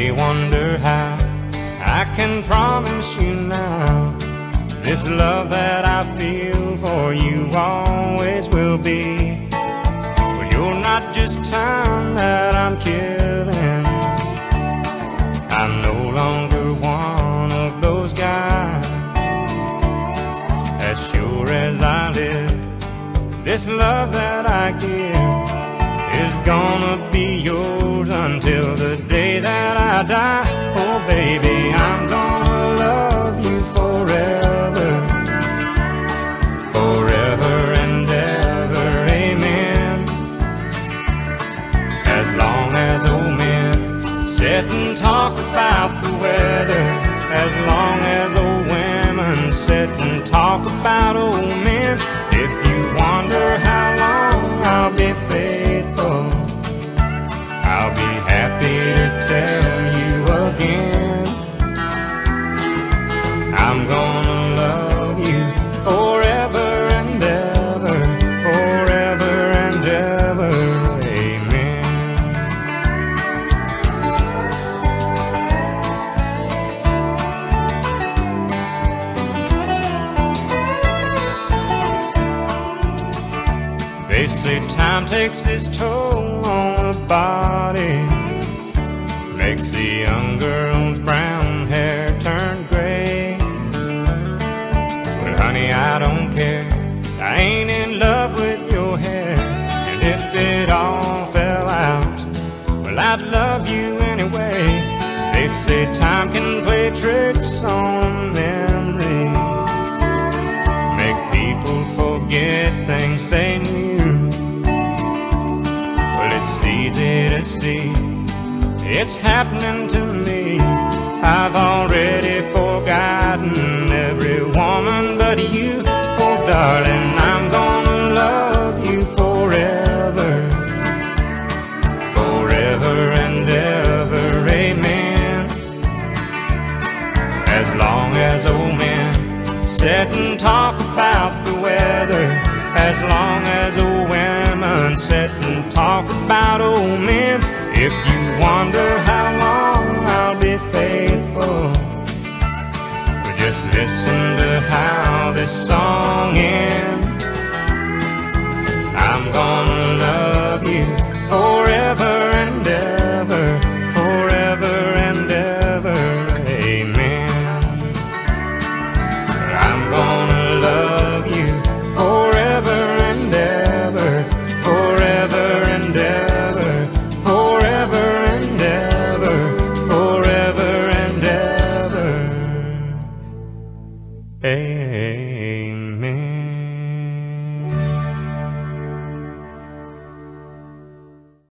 may wonder how I can promise you now, this love that I feel for you always will be. Well, you're not just time that I'm killing, I'm no longer one of those guys. As sure as I live, this love that I give is gonna be yours until the day that I die. Oh baby, I'm gonna love you forever, forever and ever, amen. As long as old men sit and talk about the weather, as long as old women sit and talk about old men, if you wonder how long I'll be faithful, I'll be happy to tell you again. I'm gonna love you forever and ever, forever and ever, amen. They say time takes its toll on the body, makes the young girl's brown hair turn gray. But honey, I don't care, I ain't in love with your hair. And if it all fell out, well, I'd love you anyway. They say time can play tricks on memory, make people forget things they knew. Well, it's easy to see, it's happening to me. I've already forgotten every woman but you. Oh darling, I'm gonna love you forever, forever and ever, amen. As long as old men sit and talk about the weather, as long as old women sit and talk about old men, if you wonder how long I'll be faithful, well, just listen to how this song ends. I'm gonna love you forever and ever, forever and ever, amen. I'm gonna love you forever and ever, forever and ever, forever and ever, forever and ever, amen.